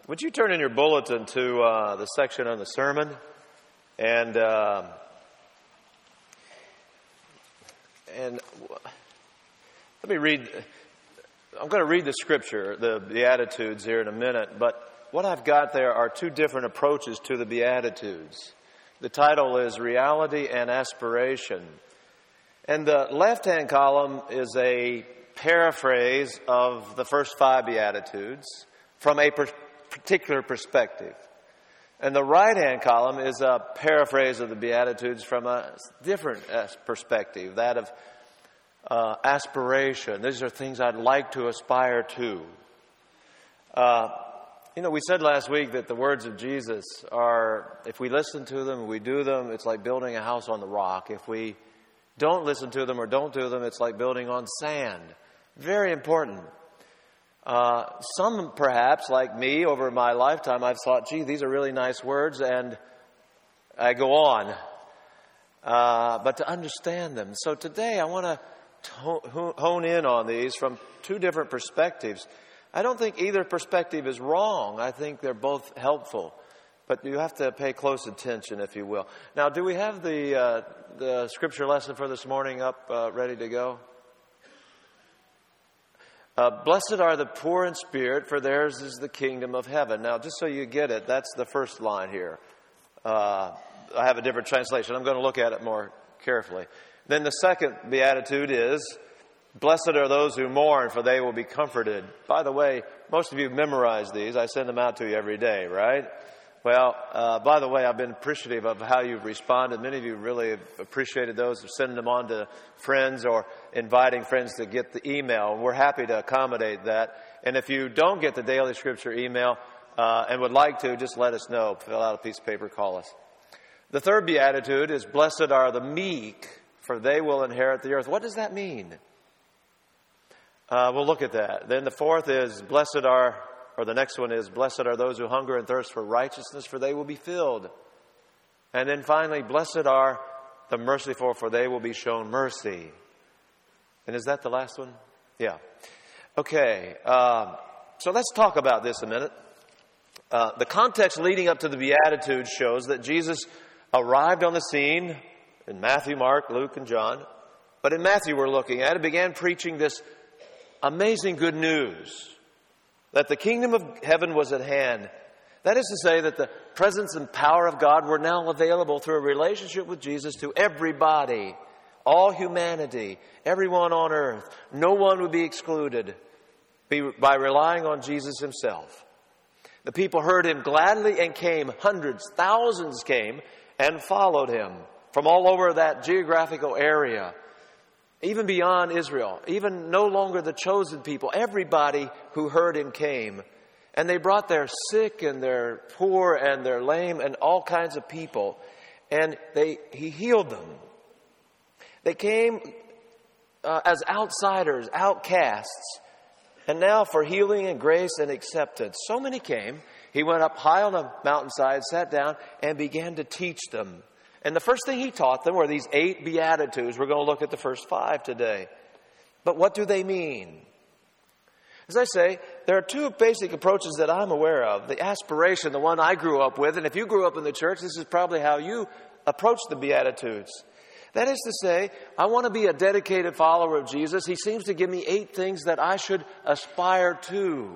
Would you turn in your bulletin to the section on the sermon? And let me read. I'm going to read the scripture, the Beatitudes, here in a minute. But what I've got there are two different approaches to the Beatitudes. The title is Reality and Aspiration. And the left-hand column is a paraphrase of the first five Beatitudes from a particular perspective. And the right-hand column is a paraphrase of the Beatitudes from a different perspective, that of aspiration. These are things I'd like to aspire to. We said last week that the words of Jesus are, if we listen to them, we do them, it's like building a house on the rock. If we don't listen to them or don't do them, it's like building on sand. Very important. Some, perhaps, like me, over my lifetime, I've thought, gee, these are really nice words, and I go on. But to understand them. So today I want to hone in on these from two different perspectives. I don't think either perspective is wrong. I think they're both helpful. But you have to pay close attention, if you will. Now, do we have the scripture lesson for this morning up ready to go? Blessed are the poor in spirit, for theirs is the kingdom of heaven. Now, just so you get it, that's the first line here. I have a different translation. I'm going to look at it more carefully. Then the second beatitude is, blessed are those who mourn, for they will be comforted. By the way, most of you memorize these. I send them out to you every day, right? Well, by the way, I've been appreciative of how you've responded. Many of you really have appreciated those of sending them on to friends or inviting friends to get the email. We're happy to accommodate that. And if you don't get the Daily Scripture email and would like to, just let us know. Fill out a piece of paper, call us. The third beatitude is, blessed are the meek, for they will inherit the earth. What does that mean? We'll look at that. Then the fourth is, the next one is, blessed are those who hunger and thirst for righteousness, for they will be filled. And then finally, blessed are the merciful, for they will be shown mercy. And is that the last one? Yeah. Okay. So let's talk about this a minute. The context leading up to the Beatitudes shows that Jesus arrived on the scene in Matthew, Mark, Luke, and John. But in Matthew we're looking at, began preaching this amazing good news that the kingdom of heaven was at hand. That is to say that the presence and power of God were now available through a relationship with Jesus to everybody, all humanity, everyone on earth. No one would be excluded by relying on Jesus himself. The people heard him gladly and came. Hundreds, thousands came and followed him from all over that geographical area. Even beyond Israel, even no longer the chosen people, everybody who heard him came. And they brought their sick and their poor and their lame and all kinds of people. And he healed them. They came as outsiders, outcasts. And now for healing and grace and acceptance. So many came. He went up high on a mountainside, sat down, and began to teach them. And the first thing he taught them were these 8 Beatitudes. We're going to look at the first 5 today. But what do they mean? As I say, there are 2 basic approaches that I'm aware of. The aspiration, the one I grew up with, and if you grew up in the church, this is probably how you approach the Beatitudes. That is to say, I want to be a dedicated follower of Jesus. He seems to give me 8 things that I should aspire to.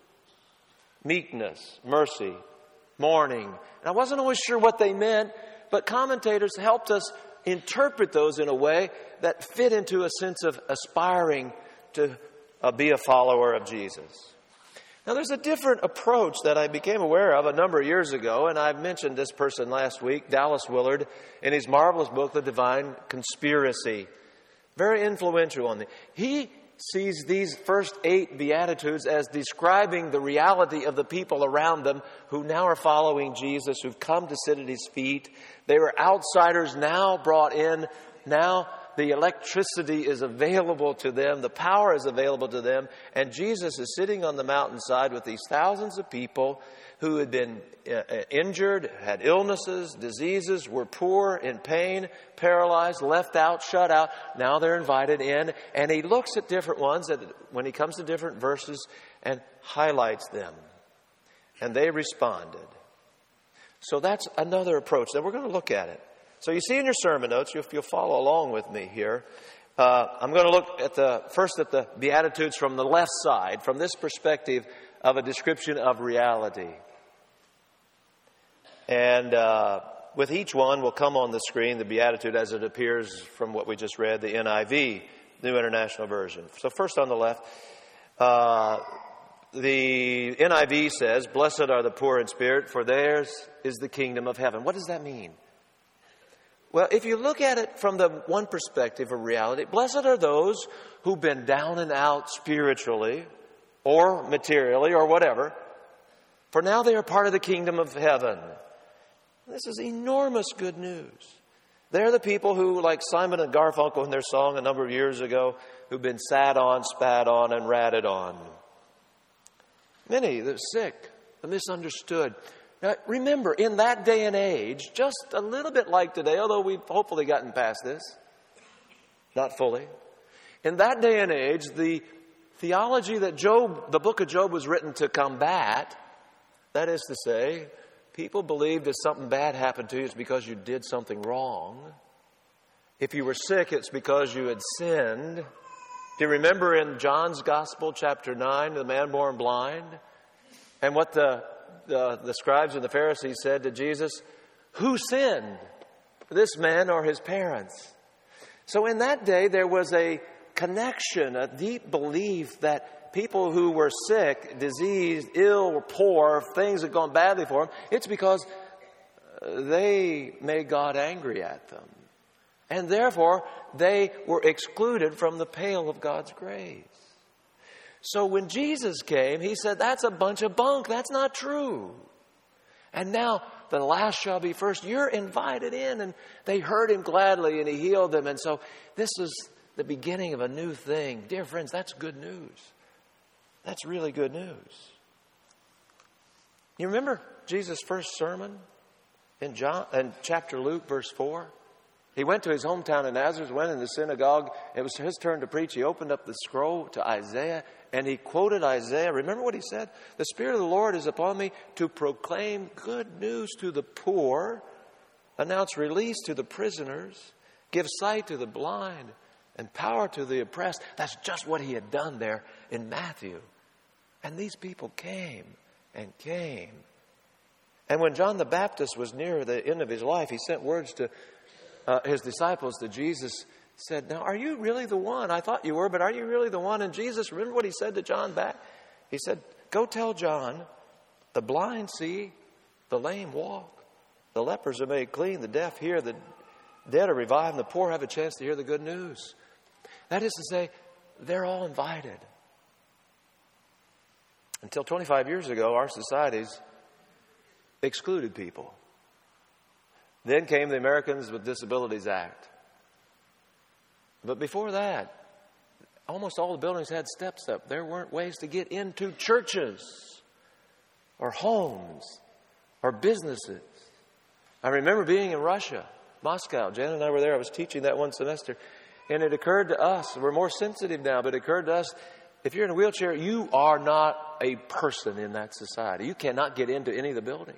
Meekness, mercy, mourning. And I wasn't always sure what they meant, but commentators helped us interpret those in a way that fit into a sense of aspiring to be a follower of Jesus. Now, there's a different approach that I became aware of a number of years ago, and I've mentioned this person last week, Dallas Willard, in his marvelous book, The Divine Conspiracy. Very influential on me. He sees these first 8 Beatitudes as describing the reality of the people around them who now are following Jesus, who've come to sit at his feet. They were outsiders, now brought in. Now the electricity is available to them. The power is available to them. And Jesus is sitting on the mountainside with these thousands of people who had been injured, had illnesses, diseases, were poor, in pain, paralyzed, left out, shut out. Now they're invited in. And he looks at different ones when he comes to different verses and highlights them. And they responded. So that's another approach. Then we're going to look at it. So you see in your sermon notes, if you'll follow along with me here, I'm going to look at first at the Beatitudes from the left side, from this perspective of a description of reality. And with each one will come on the screen the Beatitude as it appears from what we just read, the NIV, New International Version. So first on the left, the NIV says, "Blessed are the poor in spirit, for theirs is the kingdom of heaven." What does that mean? Well, if you look at it from the one perspective of reality, blessed are those who've been down and out spiritually or materially or whatever, for now they are part of the kingdom of heaven. This is enormous good news. They're the people who, like Simon and Garfunkel in their song a number of years ago, who've been sat on, spat on, and ratted on. Many, the sick, the misunderstood. Now, remember, in that day and age, just a little bit like today, although we've hopefully gotten past this, not fully. In that day and age, the theology that the book of Job was written to combat, that is to say, people believed if something bad happened to you, it's because you did something wrong. If you were sick, it's because you had sinned. Do you remember in John's Gospel, chapter 9, the man born blind? And what the scribes and the Pharisees said to Jesus, who sinned, this man or his parents? So in that day, there was a connection, a deep belief that people who were sick, diseased, ill, or poor, things had gone badly for them, it's because they made God angry at them. And therefore, they were excluded from the pale of God's grace. So when Jesus came, he said, that's a bunch of bunk. That's not true. And now the last shall be first. You're invited in. And they heard him gladly and he healed them. And so this is the beginning of a new thing. Dear friends, that's good news. That's really good news. You remember Jesus' first sermon in chapter Luke, verse 4? He went to his hometown in Nazareth, went in the synagogue. It was his turn to preach. He opened up the scroll to Isaiah, and he quoted Isaiah. Remember what he said? The Spirit of the Lord is upon me to proclaim good news to the poor, announce release to the prisoners, give sight to the blind, and power to the oppressed. That's just what he had done there in Matthew. And these people came and came. And when John the Baptist was near the end of his life, he sent words to his disciples to Jesus, said, now, are you really the one? I thought you were, but are you really the one? And Jesus, remember what he said to John back? He said, go tell John, the blind see, the lame walk, the lepers are made clean, the deaf hear, the dead are revived, and the poor have a chance to hear the good news. That is to say, they're all invited. Until 25 years ago, our societies excluded people. Then came the Americans with Disabilities Act. But before that, almost all the buildings had steps up. There weren't ways to get into churches or homes or businesses. I remember being in Russia, Moscow. Jan and I were there. I was teaching that one semester. And it occurred to us, we're more sensitive now, but it occurred to us, if you're in a wheelchair, you are not a person in that society. You cannot get into any of the buildings.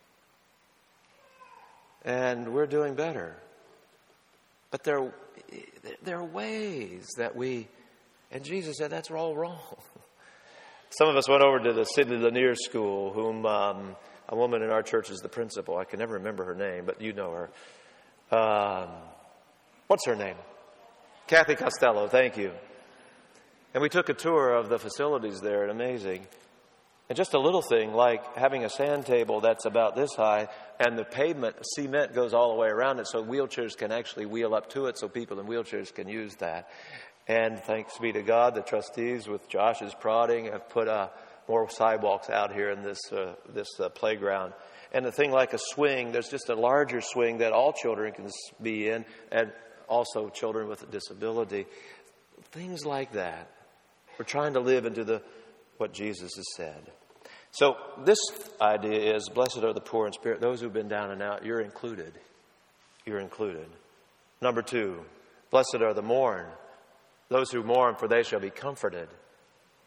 And we're doing better. But there are ways that and Jesus said that's all wrong. Some of us went over to the Sidney Lanier School, whom a woman in our church is the principal. I can never remember her name, but you know her. What's her name? Kathy Costello, thank you. And we took a tour of the facilities there, and amazing. And just a little thing like having a sand table that's about this high and the pavement, cement goes all the way around it so wheelchairs can actually wheel up to it so people in wheelchairs can use that. And thanks be to God, the trustees with Josh's prodding have put more sidewalks out here in this playground. And the thing like a swing, there's just a larger swing that all children can be in and also children with a disability. Things like that. We're trying to live into what Jesus has said. So this idea is, blessed are the poor in spirit, those who've been down and out. You're included. You're included. Number 2, blessed are the mourn, those who mourn, for they shall be comforted.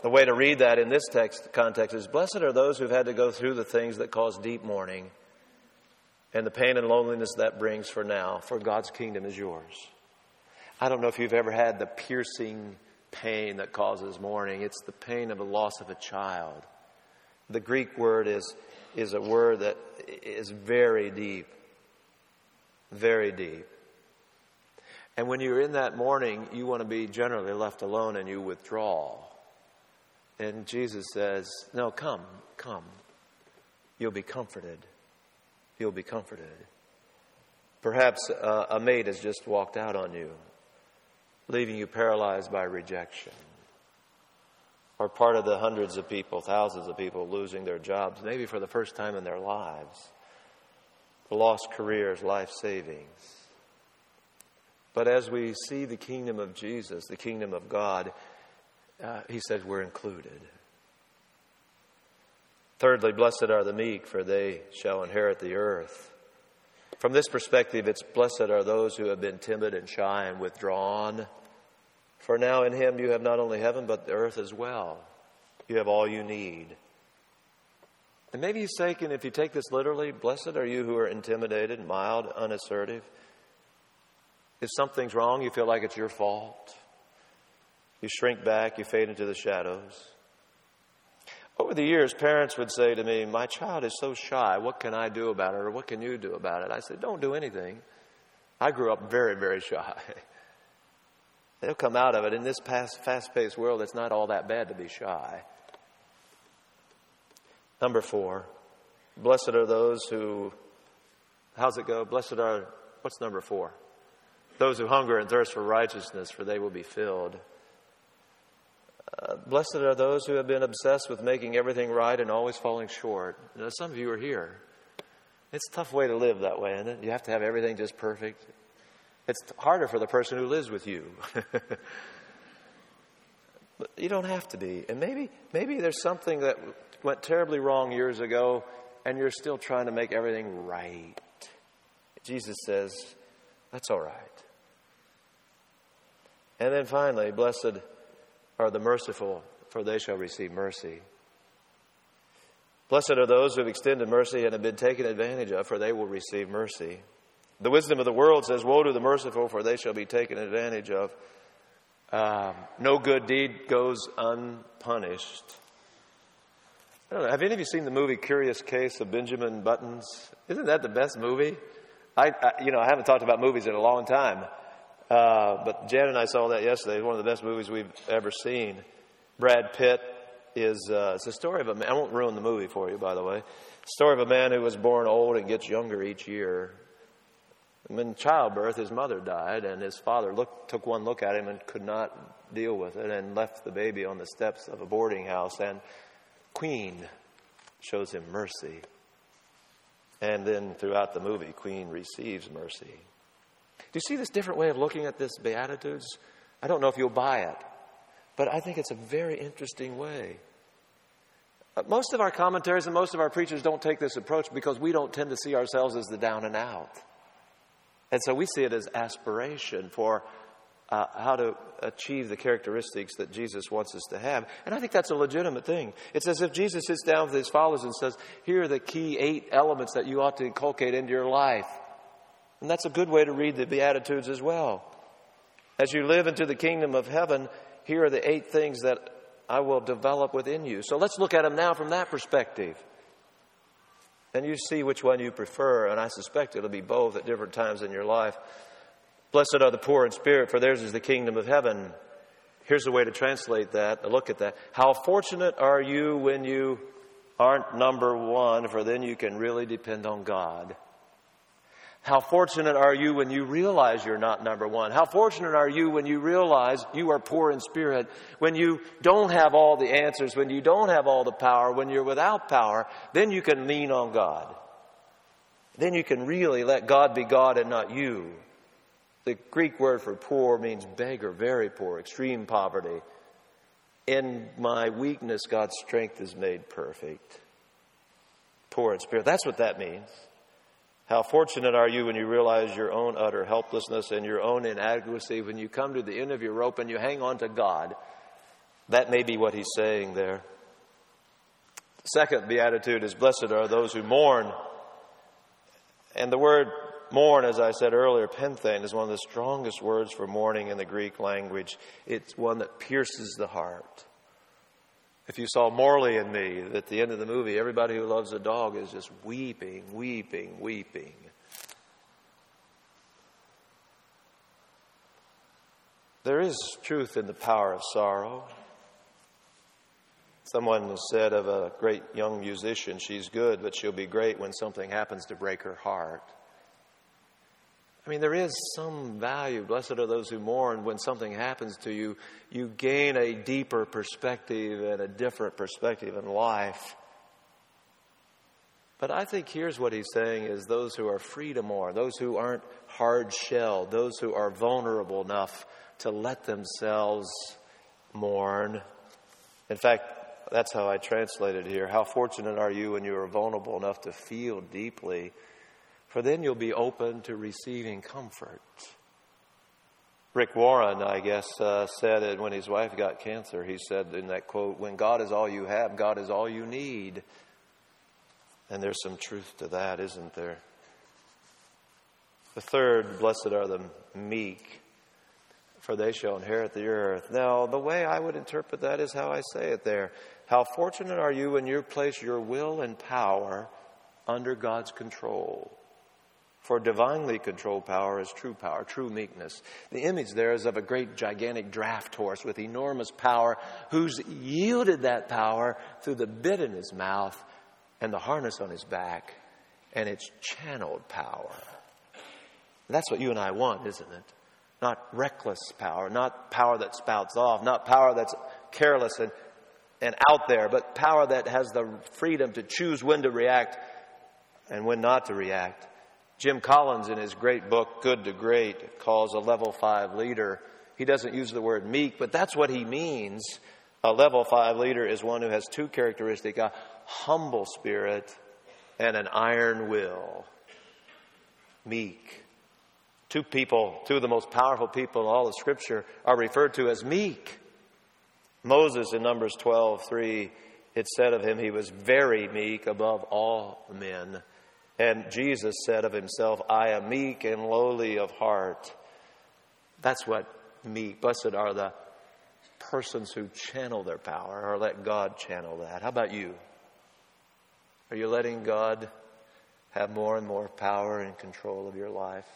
The way to read that in this context is, blessed are those who've had to go through the things that cause deep mourning and the pain and loneliness that brings for now, for God's kingdom is yours. I don't know if you've ever had the piercing pain that causes mourning. It's the pain of the loss of a child. The Greek word is a word that is very deep. Very deep. And when you're in that mourning, you want to be generally left alone and you withdraw. And Jesus says, no, come. You'll be comforted. You'll be comforted. Perhaps a mate has just walked out on you, leaving you paralyzed by rejection. Or part of the hundreds of people, thousands of people losing their jobs, maybe for the first time in their lives. Lost careers, life savings. But as we see the kingdom of Jesus, the kingdom of God, he says we're included. Thirdly, blessed are the meek, for they shall inherit the earth. From this perspective, it's blessed are those who have been timid and shy and withdrawn. For now in him you have not only heaven, but the earth as well. You have all you need. And maybe he's saying, if you take this literally, blessed are you who are intimidated, mild, unassertive. If something's wrong, you feel like it's your fault. You shrink back, you fade into the shadows. Over the years, parents would say to me, my child is so shy, what can I do about it, or what can you do about it? I said, don't do anything. I grew up very, very shy. They'll come out of it. In this fast-paced world, it's not all that bad to be shy. Number 4, blessed are those who, how's it go? What's number 4? Those who hunger and thirst for righteousness, for they will be filled. Blessed are those who have been obsessed with making everything right and always falling short. Now, some of you are here. It's a tough way to live that way, isn't it? You have to have everything just perfect. It's harder for the person who lives with you. But you don't have to be. And maybe there's something that went terribly wrong years ago, and you're still trying to make everything right. Jesus says, that's all right. And then finally, blessed are the merciful, for they shall receive mercy. Blessed are those who have extended mercy and have been taken advantage of, for they will receive mercy. The wisdom of the world says, woe to the merciful, for they shall be taken advantage of. No good deed goes unpunished. I don't know, have any of you seen the movie Curious Case of Benjamin Buttons? Isn't that the best movie? I haven't talked about movies in a long time. But Jan and I saw that yesterday. It's one of the best movies we've ever seen. Brad Pitt is, it's a story of a man. I won't ruin the movie for you, by the way. Story of a man who was born old and gets younger each year. And in childbirth, his mother died, and his father took one look at him and could not deal with it and left the baby on the steps of a boarding house. And Queen shows him mercy. And then throughout the movie, Queen receives mercy. Do you see this different way of looking at this Beatitudes? I don't know if you'll buy it, but I think it's a very interesting way. Most of our commentaries and most of our preachers don't take this approach because we don't tend to see ourselves as the down and out. And so we see it as aspiration for how to achieve the characteristics that Jesus wants us to have. And I think that's a legitimate thing. It's as if Jesus sits down with his followers and says, here are the key 8 elements that you ought to inculcate into your life. And that's a good way to read the Beatitudes as well. As you live into the kingdom of heaven, here are the 8 things that I will develop within you. So let's look at them now from that perspective. And you see which one you prefer, and I suspect it'll be both at different times in your life. Blessed are the poor in spirit, for theirs is the kingdom of heaven. Here's a way to translate that, a look at that. How fortunate are you when you aren't number 1, for then you can really depend on God. How fortunate are you when you realize you're not number 1? How fortunate are you when you realize you are poor in spirit, when you don't have all the answers, when you don't have all the power, when you're without power, then you can lean on God. Then you can really let God be God and not you. The Greek word for poor means beggar, very poor, extreme poverty. In my weakness, God's strength is made perfect. Poor in spirit. That's what that means. How fortunate are you when you realize your own utter helplessness and your own inadequacy, when you come to the end of your rope and you hang on to God. That may be what he's saying there. Second beatitude is, blessed are those who mourn. And the word mourn, as I said earlier, penthein, is one of the strongest words for mourning in the Greek language. It's one that pierces the heart. If you saw Morley and Me, at the end of the movie, everybody who loves a dog is just weeping, weeping, weeping. There is truth in the power of sorrow. Someone said of a great young musician, she's good, but she'll be great when something happens to break her heart. I mean, there is some value. Blessed are those who mourn. When something happens to you, you gain a deeper perspective and a different perspective in life. But I think here's what he's saying is those who are free to mourn, those who aren't hard-shelled, those who are vulnerable enough to let themselves mourn. In fact, that's how I translated here. How fortunate are you when you are vulnerable enough to feel deeply, for then you'll be open to receiving comfort. Rick Warren, I guess, said it when his wife got cancer. He said in that quote, when God is all you have, God is all you need. And there's some truth to that, isn't there? The third, blessed are the meek, for they shall inherit the earth. Now, the way I would interpret that is how I say it there. How fortunate are you when you place your will and power under God's control. For divinely controlled power is true power, true meekness. The image there is of a great gigantic draft horse with enormous power who's yielded that power through the bit in his mouth and the harness on his back, and it's channeled power. That's what you and I want, isn't it? Not reckless power, not power that spouts off, not power that's careless and out there, but power that has the freedom to choose when to react and when not to react. Jim Collins, in his great book, Good to Great, calls a level 5 leader. He doesn't use the word meek, but that's what he means. A level 5 leader is one who has two characteristics, a humble spirit and an iron will. Meek. Two of the most powerful people in all of Scripture are referred to as meek. Moses, in Numbers 12:3, it said of him, he was very meek above all men. And Jesus said of himself, I am meek and lowly of heart. That's what meek. Blessed are the persons who channel their power or let God channel that. How about you? Are you letting God have more and more power and control of your life?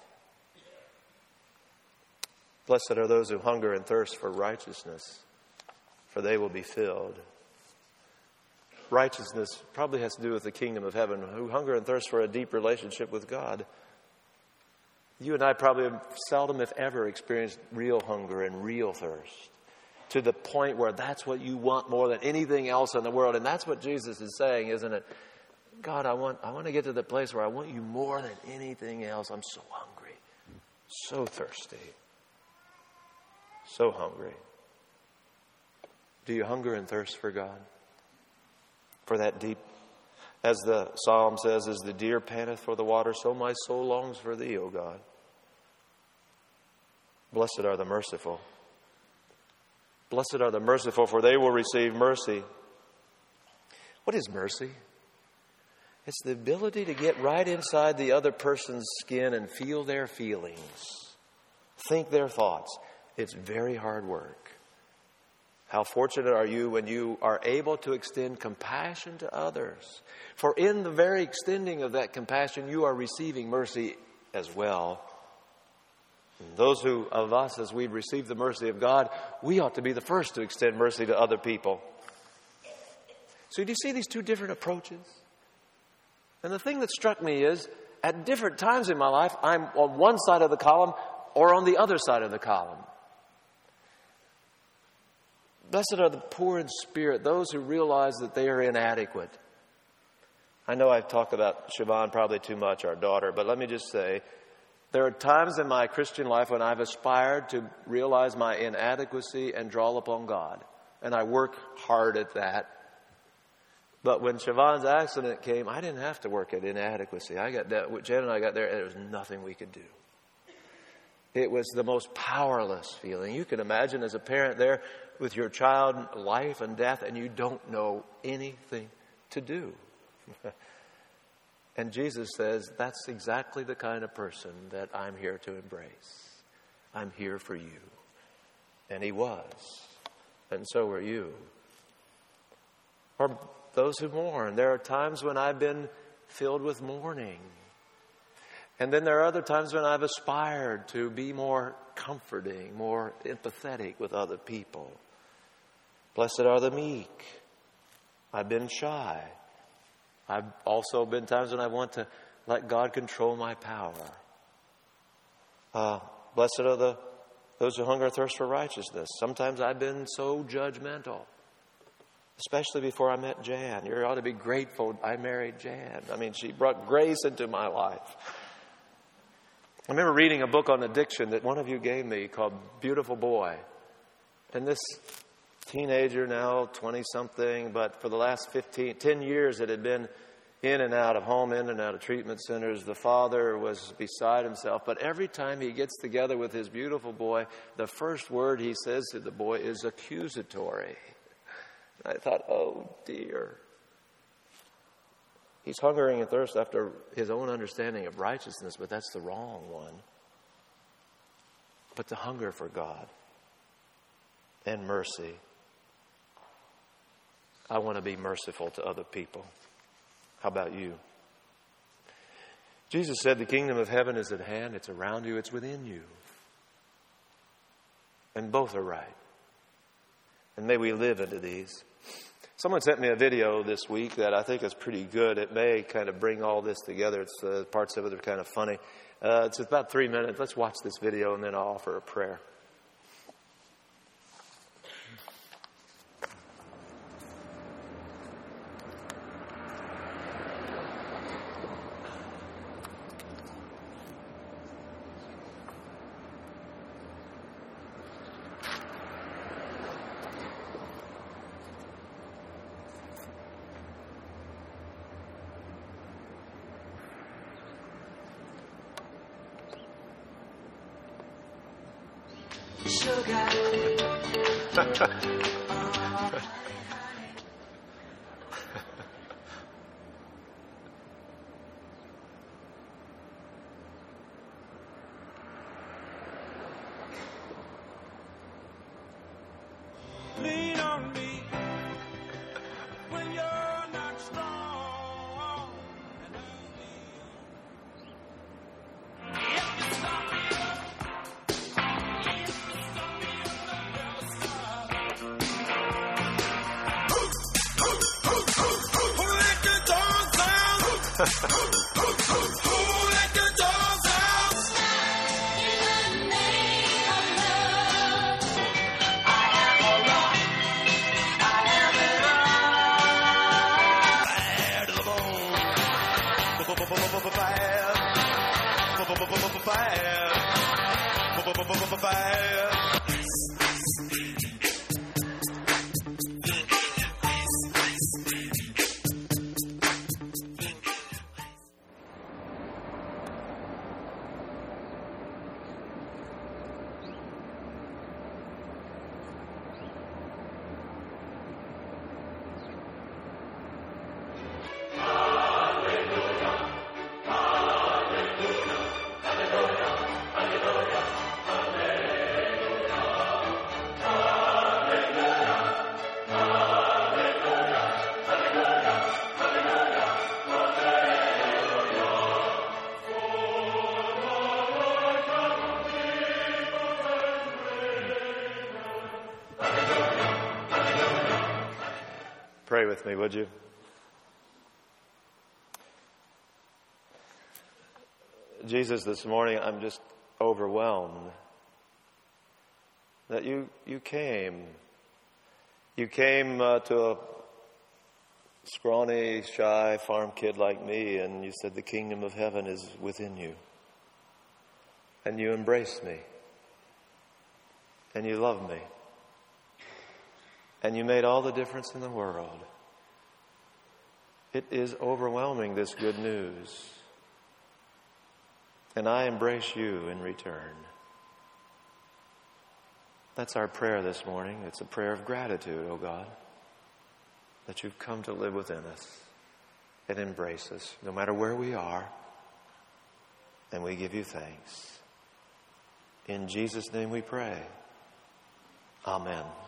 Blessed are those who hunger and thirst for righteousness, for they will be filled. Righteousness probably has to do with the kingdom of heaven, who hunger and thirst for a deep relationship with God. You and I probably have seldom, if ever, experienced real hunger and real thirst to the point where that's what you want more than anything else in the world. And that's what Jesus is saying, isn't it? God, I want to get to the place where I want you more than anything else. I'm so hungry, so thirsty, so hungry. Do you hunger and thirst for God? For that deep, as the psalm says, as the deer panteth for the water, so my soul longs for thee, O God. Blessed are the merciful. Blessed are the merciful, for they will receive mercy. What is mercy? It's the ability to get right inside the other person's skin and feel their feelings, think their thoughts. It's very hard work. How fortunate are you when you are able to extend compassion to others? For in the very extending of that compassion, you are receiving mercy as well. And those of us, as we've received the mercy of God, we ought to be the first to extend mercy to other people. So do you see these two different approaches? And the thing that struck me is, at different times in my life, I'm on one side of the column or on the other side of the column. Blessed are the poor in spirit, those who realize that they are inadequate. I know I've talked about Siobhan probably too much, our daughter, but let me just say, there are times in my Christian life when I've aspired to realize my inadequacy and draw upon God. And I work hard at that. But when Siobhan's accident came, I didn't have to work at inadequacy. Jen and I got there, and there was nothing we could do. It was the most powerless feeling. You can imagine as a parent there with your child, life and death, and you don't know anything to do. And Jesus says, that's exactly the kind of person that I'm here to embrace. I'm here for you. And he was. And so were you. Or those who mourn. There are times when I've been filled with mourning. And then there are other times when I've aspired to be more comforting, more empathetic with other people. Blessed are the meek. I've been shy. I've also been times when I want to let God control my power. Blessed are those who hunger and thirst for righteousness. Sometimes I've been so judgmental, especially before I met Jan. You ought to be grateful I married Jan. I mean, she brought grace into my life. I remember reading a book on addiction that one of you gave me called Beautiful Boy. And this teenager now, 20-something, but for the last 10 years it had been in and out of home, in and out of treatment centers. The father was beside himself. But every time he gets together with his beautiful boy, the first word he says to the boy is accusatory. I thought, oh dear. He's hungering and thirsting after his own understanding of righteousness, but that's the wrong one. But to hunger for God and mercy. I want to be merciful to other people. How about you? Jesus said the kingdom of heaven is at hand. It's around you. It's within you. And both are right. And may we live into these. Someone sent me a video this week that I think is pretty good. It may kind of bring all this together. It's parts of it are kind of funny. It's about 3 minutes. Let's watch this video and then I'll offer a prayer. Lean on me when you're not strong. Pray with me, would you? Jesus, this morning I'm just overwhelmed that you came. You came to a scrawny, shy farm kid like me, and you said the kingdom of heaven is within you. And you embraced me. And you loved me. And you made all the difference in the world. It is overwhelming, this good news. And I embrace you in return. That's our prayer this morning. It's a prayer of gratitude, oh God, that you've come to live within us and embrace us, no matter where we are. And we give you thanks. In Jesus' name we pray. Amen.